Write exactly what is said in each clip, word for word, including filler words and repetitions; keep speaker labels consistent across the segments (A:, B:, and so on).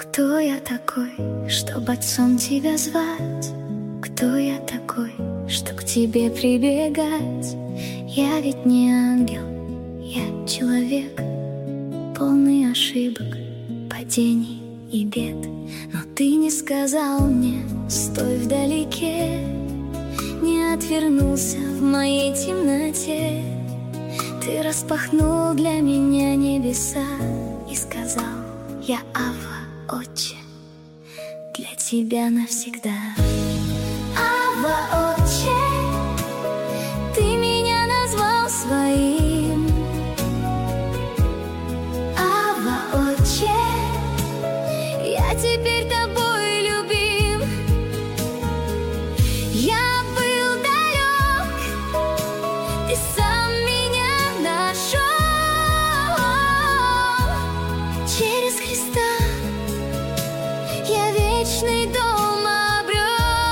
A: Кто я такой, чтоб отцом тебя звать? Кто я такой, что к тебе прибегать? Я ведь не ангел, я человек, полный ошибок, падений и бед. Но ты не сказал мне: стой вдалеке, не отвернулся в моей темноте. Ты распахнул для меня небеса и сказал: я Авва, Отче, для тебя навсегда. Авва, Отче, ты меня назвал своим. Авва, Отче, я теперь тобой любим. Я был далек, ты сам меня нашел. Через Христа я вечный дом обрел.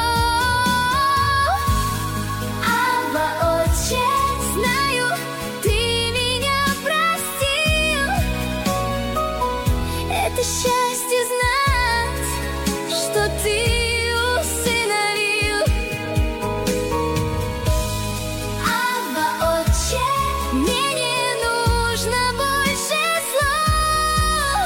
A: Авва, Отче, знаю, ты меня простил. Это счастье знать, что ты усыновил. Авва, Отче, мне не нужно больше слов.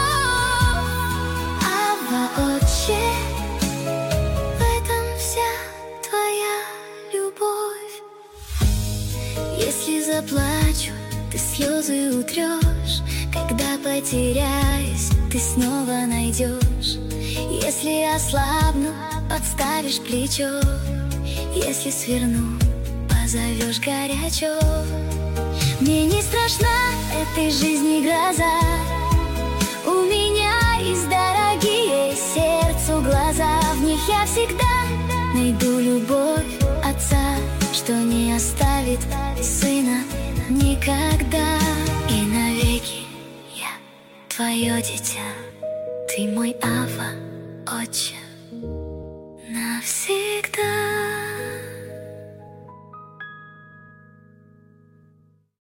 A: Авва, Отче, в этом вся твоя любовь. Если заплачу, ты слезы утрешь. Когда потеряюсь, ты снова найдешь. Если ослабну, подставишь плечо. Если сверну, позовешь горячо. Мне не страшна этой жизни гроза. У меня есть дорогие сердцу глаза. В них я всегда найду любовь Отца, что не оставит Сына никогда. И навеки я твое дитя, ты мой Авва, Отче, навсегда.